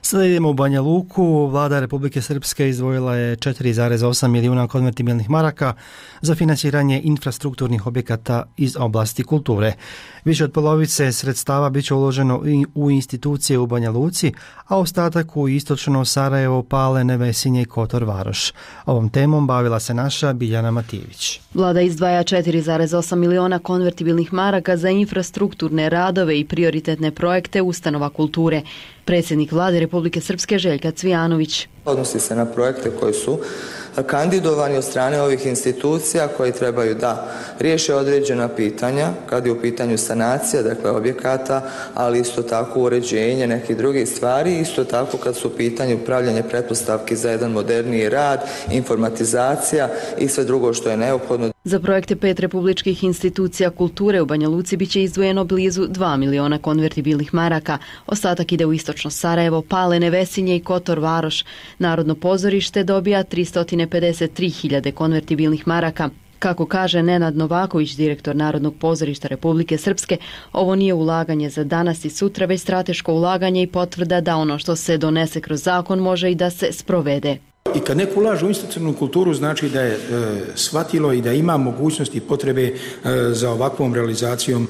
Sada idemo u Banja Luku. Vlada Republike Srpske izdvojila je 4,8 milijuna konvertibilnih maraka za financiranje infrastrukturnih objekata iz oblasti kulture. Više od polovice sredstava bit će uloženo i u institucije u Banja Luci, a ostatak u istočno Sarajevo, Pale, Nevesinje i Kotor Varoš. Ovom temom bavila se naša Biljana Matijević. Vlada izdvaja 4,8 miliona konvertibilnih maraka za infrastrukturne radove i prioritetne projekte ustanova kulture. Predsjednik Vlade Republike Srpske Željka Cvijanović. Odnosi se na projekte koji su kandidovani od strane ovih institucija koji trebaju da riješe određena pitanja kad je u pitanju sanacija, dakle objekata, ali isto tako uređenje nekih drugih stvari, isto tako kad su u pitanju upravljanje pretpostavki za jedan moderniji rad, informatizacija i sve drugo što je neophodno. Za projekte 5 republičkih institucija kulture u Banja Luci biće izdvojeno blizu 2 miliona konvertibilnih maraka. Ostatak ide u istočno Sarajevo, Pale, Nevesinje i Kotor Varoš. Narodno pozorište dobija 353.000 konvertibilnih maraka. Kako kaže Nenad Novaković, direktor Narodnog pozorišta Republike Srpske, ovo nije ulaganje za danas i sutra, već strateško ulaganje i potvrda da ono što se donese kroz zakon može i da se sprovede. I kad neko ulaže u institucionalnu kulturu, znači da je shvatilo i da ima mogućnosti i potrebe za ovakvom realizacijom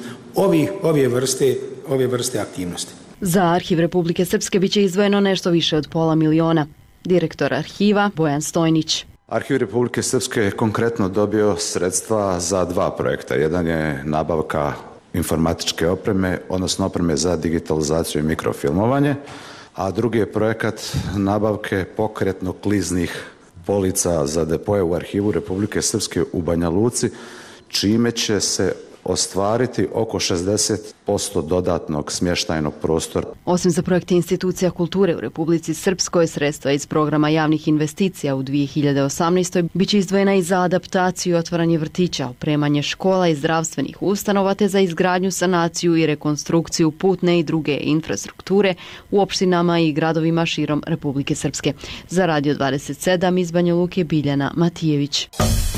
ove vrste aktivnosti. Za Arhiv Republike Srpske biće izdvojeno nešto više od pola miliona. Direktor arhiva Bojan Stojnić. Arhiv Republike Srpske je konkretno dobio sredstva za 2 projekta. Jedan je nabavka informatičke opreme, odnosno opreme za digitalizaciju i mikrofilmovanje, a drugi je projekat nabavke pokretno-kliznih polica za depoje u Arhivu Republike Srpske u Banja Luci, čime će se ostvariti oko 60% dodatnog smještajnog prostora. Osim za projekte institucija kulture u Republici Srpskoj, sredstva iz programa javnih investicija u 2018. biće izdvojena i za adaptaciju i otvaranje vrtića, opremanje škola i zdravstvenih ustanova te za izgradnju, sanaciju i rekonstrukciju putne i druge infrastrukture u opštinama i gradovima širom Republike Srpske. Za Radio 27 iz Banja Luke Biljana Matijević.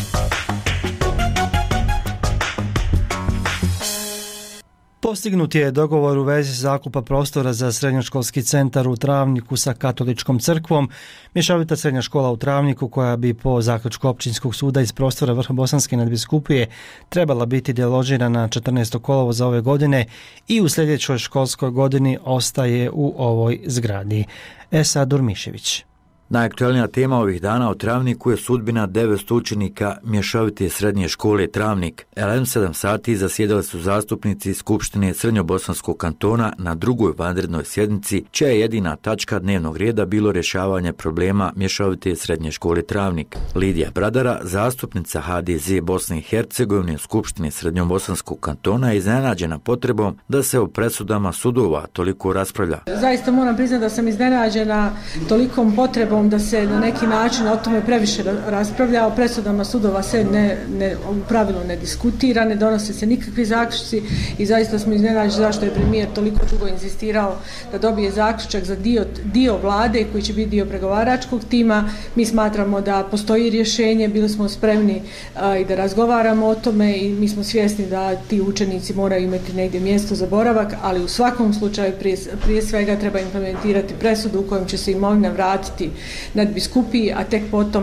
Postignut je dogovor u vezi zakupa prostora za srednjoškolski centar u Travniku sa Katoličkom crkvom. Mješovita srednja škola u Travniku, koja bi po zaključku općinskog suda iz prostora Vrhobosanske nadbiskupije trebala biti deložirana 14. kolovoza ove godine i u sljedećoj školskoj godini ostaje u ovoj zgradi. Esa Durmišević. Najaktualnija tema ovih dana u Travniku je sudbina 900 učenika mješovite srednje škole Travnik. 7 sati zasjedali su zastupnici Skupštine Srednjobosanskog kantona na drugoj vanrednoj sjednici, čija je jedina tačka dnevnog reda bilo rješavanje problema mješovite srednje škole Travnik. Lidija Bradara, zastupnica HDZ Bosne i Hercegovine Skupštine Srednjobosanskog kantona, je iznenađena potrebom da se o presudama sudova toliko raspravlja. Zaista moram priznati da sam iznenađena tolikom potrebom da se na neki način o tome previše raspravlja. O presudama sudova se u pravilu ne diskutira, ne donose se nikakvi zaključci i zaista smo iznenađeni zašto je premijer toliko dugo insistirao da dobije zaključak za dio vlade koji će biti dio pregovaračkog tima. Mi smatramo da postoji rješenje, bili smo spremni i da razgovaramo o tome i mi smo svjesni da ti učenici moraju imati negdje mjesto za boravak, ali u svakom slučaju prije svega treba implementirati presudu u kojom će se imovina vratiti nadbiskupiji, a tek potom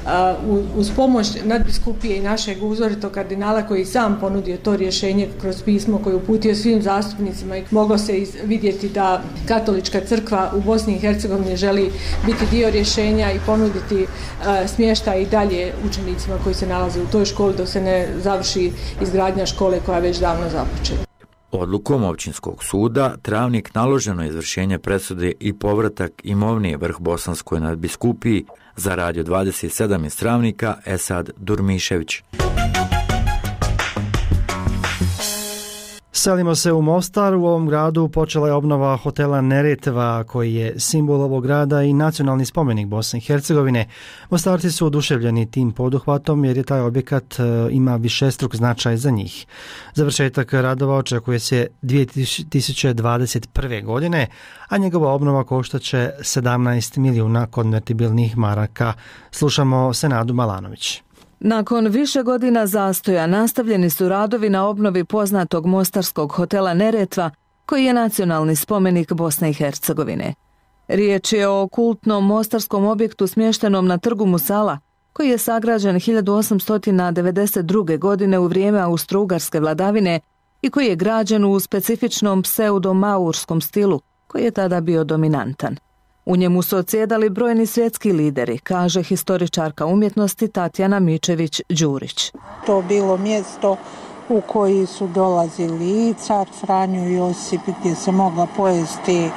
uz pomoć nadbiskupije i našeg uzoritog kardinala koji sam ponudio to rješenje kroz pismo koje uputio svim zastupnicima i moglo se vidjeti da Katolička crkva u Bosni i Hercegovini želi biti dio rješenja i ponuditi smještaj i dalje učenicima koji se nalaze u toj školi dok se ne završi izgradnja škole koja je već davno započela. Odlukom općinskog suda Travnik naloženo je izvršenje presude i povratak imovine Vrhbosanskoj nadbiskupiji. Za Radio 27 iz Travnika, Esad Durmišević. Selimo se u Mostar. U ovom gradu počela je obnova hotela Neretva, koji je simbol ovog grada i nacionalni spomenik Bosne i Hercegovine. Mostarci su oduševljeni tim poduhvatom jer je taj objekat ima višestruk značaj za njih. Završetak radova očekuje se 2021. godine, a njegova obnova koštaće 17 milijuna konvertibilnih maraka. Slušamo Senadu Malanović. Nakon više godina zastoja nastavljeni su radovi na obnovi poznatog mostarskog hotela Neretva, koji je nacionalni spomenik Bosne i Hercegovine. Riječ je o kultnom mostarskom objektu smještenom na trgu Musala, koji je sagrađen 1892. godine u vrijeme austro-ugarske vladavine i koji je građen u specifičnom pseudo-maurskom stilu, koji je tada bio dominantan. U njemu su odsjedali brojni svjetski lideri, kaže historičarka umjetnosti Tatjana Mičević-Đurić. To bilo mjesto u koji su dolazili i car Franjo Josip, gdje se mogla pojesti,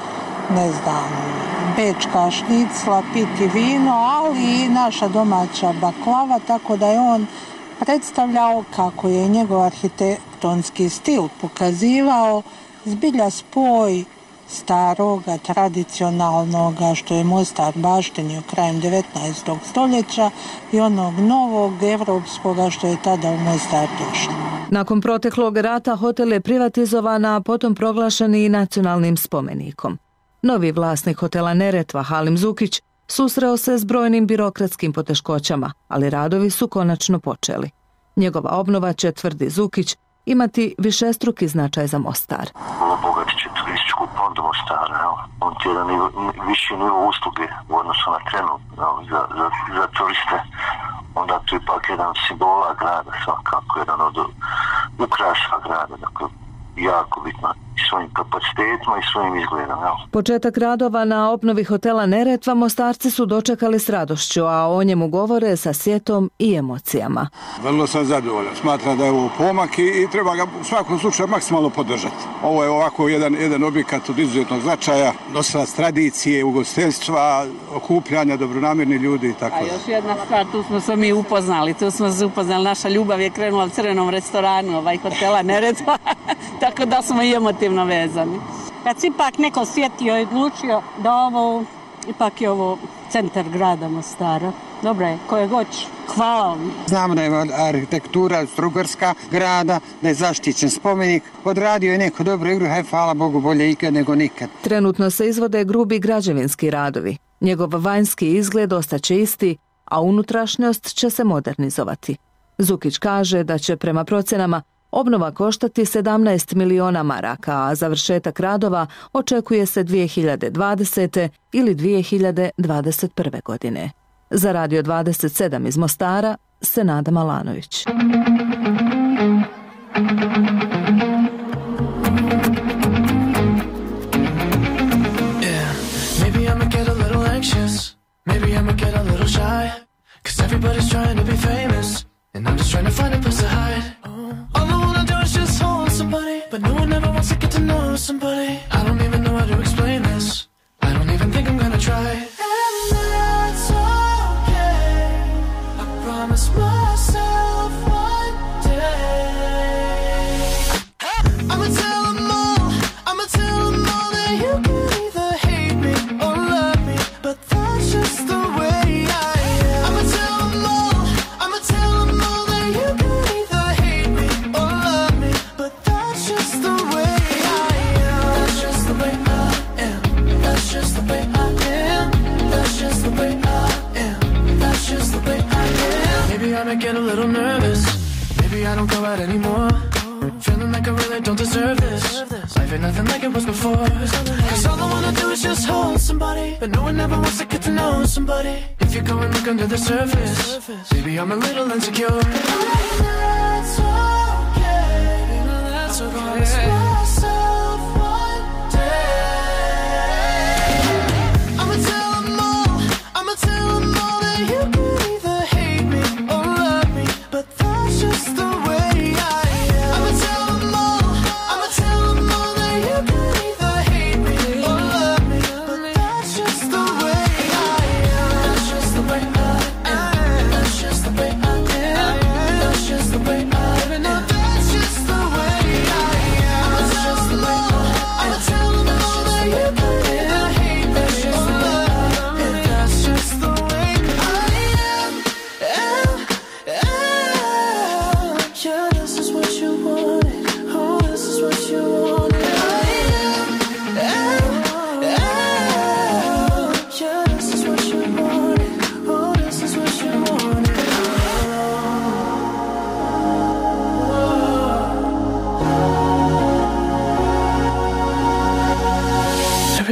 bečka šnicla, piti vino, ali i naša domaća baklava, tako da je on predstavljao, kako je njegov arhitektonski stil pokazivao, zbilja spoj staroga, tradicionalnoga, što je Mostar baštenio krajem 19. stoljeća i onog novog evropskoga što je tada u Mostar došlo. Nakon proteklog rata hotel je privatizovan, a potom proglašen i nacionalnim spomenikom. Novi vlasnik hotela Neretva, Halim Zukić, susreo se s brojnim birokratskim poteškoćama, ali radovi su konačno počeli. Njegova obnova će, tvrdi Zukić, imati višestruki značaj za Mostar. Obogatit će turističku ponudu Mostara. On ti je jedan viši nivo usluge u odnosu na trenutno za turiste. Onda to je ipak jedan simbola grada, svakako jedan od ukrasa grada. Dakle, jako bitno i svojim kapacitetima i svojim izgledom. Početak radova na obnovi hotela Neretva Mostarci su dočekali s radošću, a o njemu govore sa sjetom i emocijama. Vrlo sam zadovoljan. Smatram da je ovo pomak i treba ga u svakom slučaju maksimalno podržati. Ovo je ovako jedan objekat od izuzetnog značaja, nosilac tradicije, ugostiteljstva, okupljanja dobronamjernih ljudi i tako. A još jedna stvar, tu smo se mi upoznali. Naša ljubav je krenula u crvenom restoranu hotela Neretva. Tako da smo i emotivno vezani. Kad se ipak neko sjetio i odlučio da ipak je ovo centar grada Mostara. Dobro je, koje goć. Hvala vam. Znamo da je arhitektura strugarska grada, da je zaštićen spomenik. Odradio je neko dobro igru, hvala Bogu, bolje ikad nego nikad. Trenutno se izvode grubi građevinski radovi. Njegov vanjski izgled ostaće isti, a unutrašnjost će se modernizovati. Zukić kaže da će prema procjenama obnova koštati 17 miliona maraka, a završetak radova očekuje se 2020. ili 2021. godine. Za Radio 27 iz Mostara, Senada Malanović. But no one ever wants to get to know somebody. I don't even know how to explain this. I don't even think I'm gonna try. And that's okay. I promise myself one day I'ma tell them all that you can either hate me or love me, but that's just the way I am. I'ma tell them all that you can either hate me or love me, but that's just the way I am. That's just the way I am. That's just the way I am. That's just the way I am. That's just the way I am. Maybe I might get a little nervous. Maybe I don't go out anymore. Feeling like I really don't deserve this. Life ain't nothing like it was before. Cause all I wanna do is just hold somebody, but no one ever wants to get to know somebody. If you go and look under the surface, maybe I'm a little insecure. That's okay. That's okay. Myself one day I'ma tell them all that you can either hate me or love me, but that's just the way I am. I'ma tell them all that you can either hate me or love me, but that's just the way I am. That's just the way I am. That's just the way I am. That's just the way I am.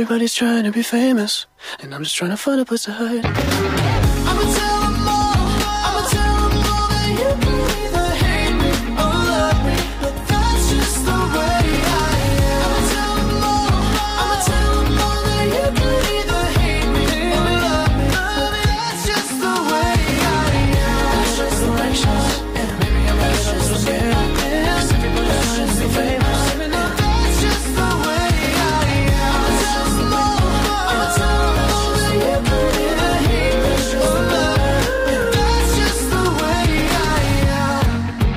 Everybody's trying to be famous, and I'm just trying to find a place to hide. I'ma tell them all, I'ma tell them all that you can either hate me or love me, but that's just the way I am. I'ma tell them all, I'ma tell them all that you can either hate me or love me, but that's just the way I am. That's just the way I am. Maybe I'm just so scared, 'cause everybody's trying to be famous. That's just the way I am. I'ma tell them all, I'ma tell them all that you can either hate me or love me, that's just the way I am.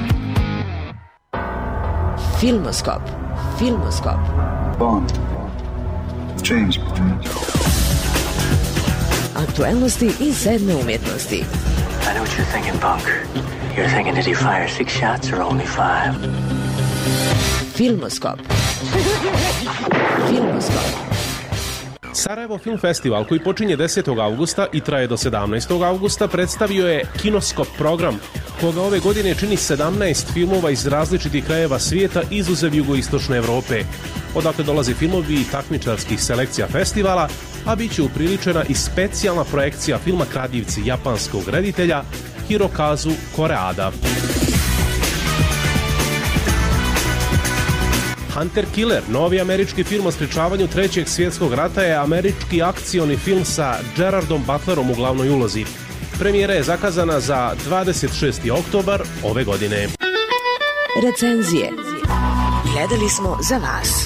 Filmoskop. Filmoskop. Bond. James Bond. Aktuelnosti i sedme umjetnosti. I know what you're thinking, punk. You're thinking, did he fire 6 shots or only 5? Filmoskop. Filmoskop. Sarajevo Film Festival, koji počinje 10. augusta i traje do 17. augusta, predstavio je Kinoskop program, koga ove godine čini 17 filmova iz različitih krajeva svijeta izuzev jugoistočne Evrope. Odakle dolaze filmovi takmičarskih selekcija festivala, a bit će upriličena i specijalna projekcija filma Kradljivci japanskog reditelja Hirokazu Koreada. Hunter Killer, novi američki film o sprečavanju Trećeg svjetskog rata, je američki akcioni film sa Gerardom Butlerom u glavnoj ulozi. Premijera je zakazana za 26. oktobar ove godine. Recenzije. Gledali smo za vas.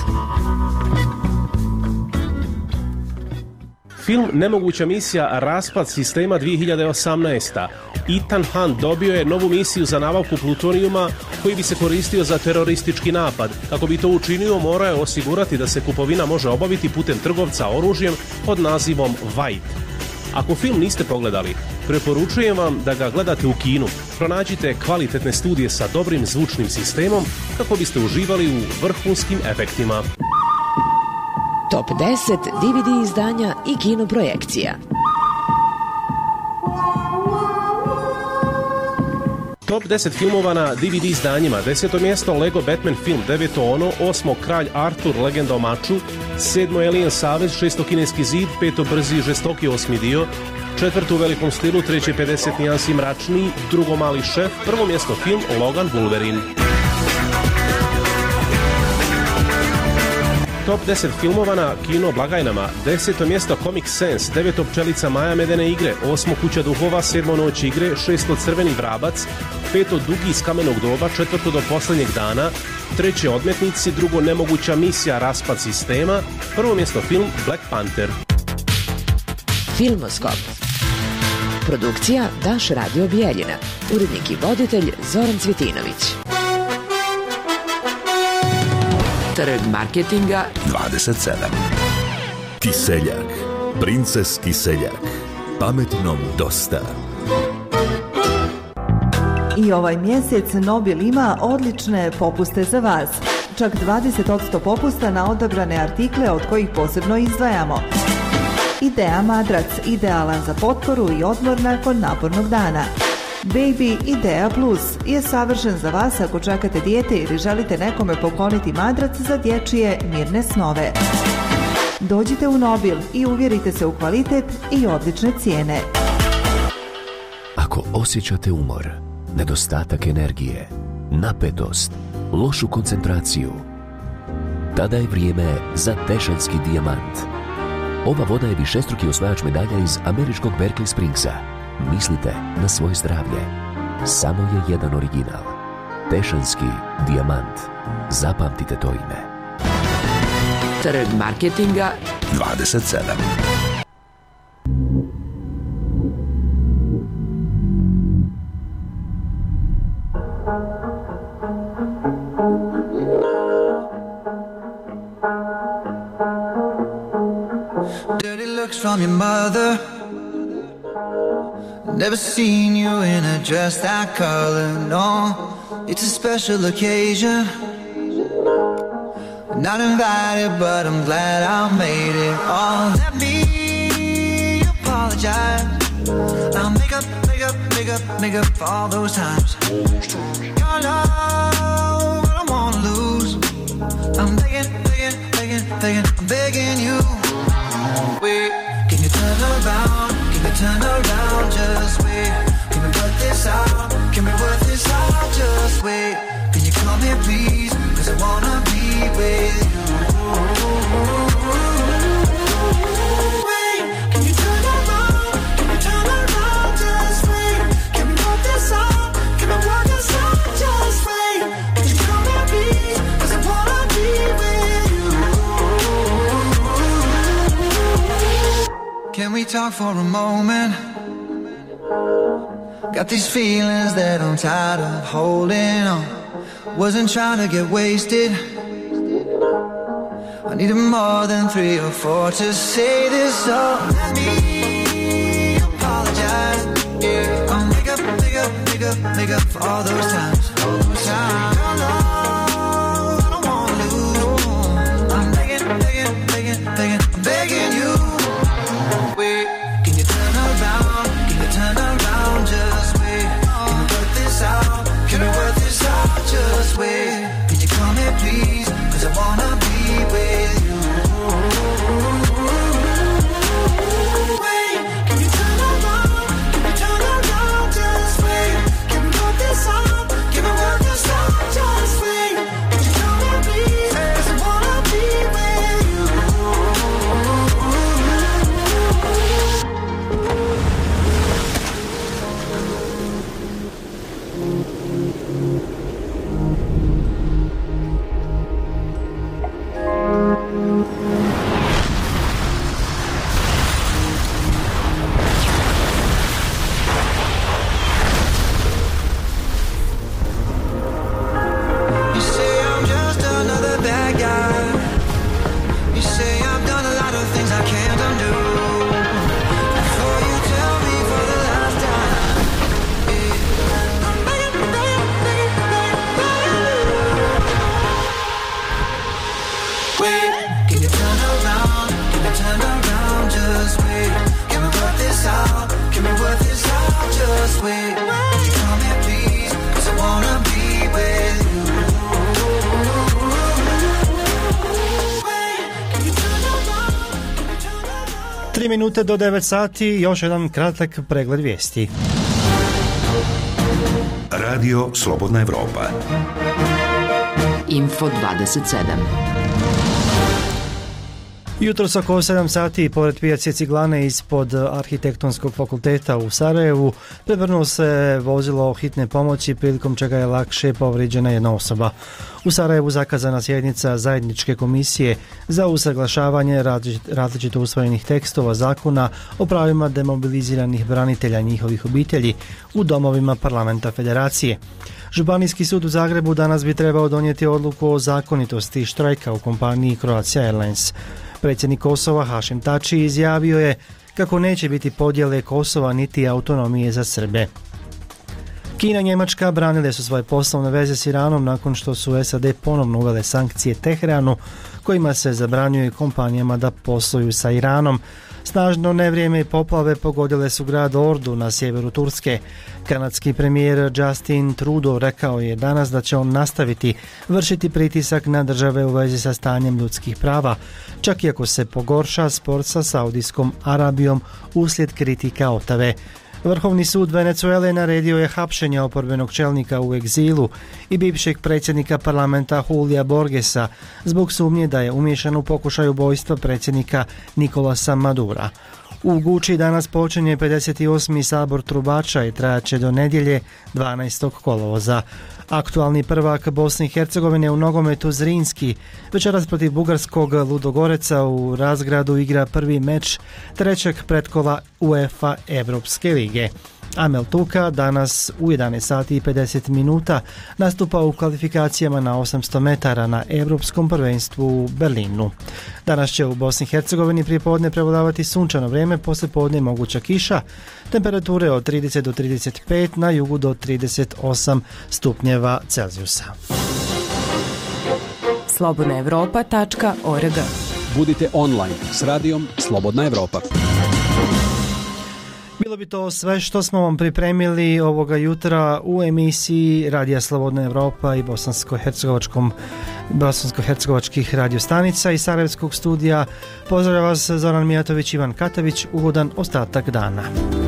Film Nemoguća misija Raspad sistema 2018. Ethan Hunt dobio je novu misiju za nabavku plutonijuma koji bi se koristio za teroristički napad. Kako bi to učinio, morao je osigurati da se kupovina može obaviti putem trgovca oružjem pod nazivom White. Ako film niste pogledali, preporučujem vam da ga gledate u kinu. Pronađite kvalitetne studije sa dobrim zvučnim sistemom kako biste uživali u vrhunskim efektima. Top 10 DVD izdanja i kinoprojekcija. Top 10 filmova na DVD izdanjima. 10. mjesto Lego Batman film, 9. Ono, 8. Kralj Artur, Legenda o maču, 7. Alien Savez, 6. Kineski zid, 5. Brzi i žestoki 8. dio, 4. U velikom stilu, 3. 50 nijansi mračniji, 2. Mali šef, 1. mjesto film Logan Wolverine. Top 10 filmova na kino blagajnama. 10. mjesto Comic Sans, 9. Pčelica Maja Medene igre, 8. Kuća duhova, 7. Noć igre, 6. Crveni vrabac, 5. Dugi iz kamenog doba, 4. Do posljednjeg dana, 3. Odmetnici, 2. Nemoguća misija Raspad sistema, 1. mjesto film Black Panther. Filmoskop. Produkcija Daš Radio Bijeljina. Urednik i voditelj Zoran Cvjetinović. Trg marketinga 27. Kiseljak. Princes Kiseljak. Pametnom dosta. I ovaj mjesec Nobil ima odlične popuste za vas. Čak 20% popusta na odabrane artikle od kojih posebno izdvajamo. Idea madrac, idealan za potporu i odmor nakon napornog dana. Baby Idea Plus je savršen za vas ako čekate dijete ili želite nekome pokloniti madrac za dječje mirne snove. Dođite u Nobil i uvjerite se u kvalitet i odlične cijene. Ako osjećate umor, nedostatak energije, napetost, lošu koncentraciju, tada je vrijeme za Tešanski dijamant. Ova voda je višestruki osvajač medalja iz američkog Berkeley Springsa. Mislite na svoje zdravlje. Samo je jedan original. Tešanski dijamant. Zapamtite to ime. Trg marketinga 27. Dirty looks from your mother. Never seen you in a dress that color, no. It's a special occasion. Not invited, but I'm glad I made it. Oh, let me apologize. I'll make up for all those times. Your love, I don't wanna lose. I'm begging, I'm begging you. we talk for a moment? Got these feelings that I'm tired of holding on. Wasn't trying to get wasted. I needed more than 3 or 4 to say this, so let me apologize. Yeah, I'll make up for all those times. Your love, I don't wanna lose. I'm begging you. Wait, can you turn around? Can you turn around? Just wait. Can we work this out? Can we work this out? Just wait. Could you come here, please? 'Cause I wanna be with you. Wait, can you turn around? Can you turn around? Just wait. Can we work this out? Can we work this out? Just wait. Could you come here, please? 'Cause I wanna be with you. Minute do 9 sati, još jedan kratak pregled vijesti. Radio Slobodna Evropa. Info 27. Jutros oko 7 sati pored pijace Ciglane ispod Arhitektonskog fakulteta u Sarajevu prevrnulo se vozilo hitne pomoći prilikom čega je lakše povrijeđena jedna osoba. U Sarajevu zakazana sjednica zajedničke komisije za usaglašavanje različito usvojenih tekstova zakona o pravima demobiliziranih branitelja i njihovih obitelji u domovima parlamenta federacije. Županijski sud u Zagrebu danas bi trebao donijeti odluku o zakonitosti štrajka u kompaniji Croatia Airlines. Predsjednik Kosova Hašim Tači izjavio je kako neće biti podjele Kosova niti autonomije za Srbe. Kina i Njemačka branile su svoje poslovne veze s Iranom nakon što su SAD ponovno uvele sankcije Teheranu kojima se zabranjuje kompanijama da posluju sa Iranom. Snažno nevrijeme i poplave pogodile su grad Ordu na sjeveru Turske. Kanadski premijer Justin Trudeau rekao je danas da će on nastaviti vršiti pritisak na države u vezi sa stanjem ljudskih prava, čak i ako se pogorša spor sa Saudijskom Arabijom uslijed kritika Otave. Vrhovni sud Venezuele naredio je hapšenje oporbenog čelnika u egzilu i bivšeg predsjednika parlamenta Julija Borgesa zbog sumnje da je umiješan u pokušaj ubojstva predsjednika Nicolasa Madura. U Guči danas počinje 58. sabor trubača i trajaće do nedjelje 12. kolovoza. Aktualni prvak Bosne i Hercegovine u nogometu Zrinski večeras protiv bugarskog Ludogoreca u Razgradu igra prvi meč trećeg pretkola UEFA Evropske lige. Amel Tuka danas u 11 sati i 50 minuta nastupa u kvalifikacijama na 800 metara na Europskom prvenstvu u Berlinu. Danas će u Bosni i Hercegovini prije podne prevladavati sunčano vrijeme, poslije podne moguća kiša, temperature od 30 do 35, na jugu do 38 stupnjeva Celzijusa. slobodnaevropa.org. Budite online s radijom Slobodna Evropa. Bilo bi to sve što smo vam pripremili ovoga jutra u emisiji Radija Slobodna Evropa i bosansko-hercegovačkih radiostanica i Sarajevskog studija. Pozdravlja vas Zoran Mijatović, Ivan Katavić, ugodan ostatak dana.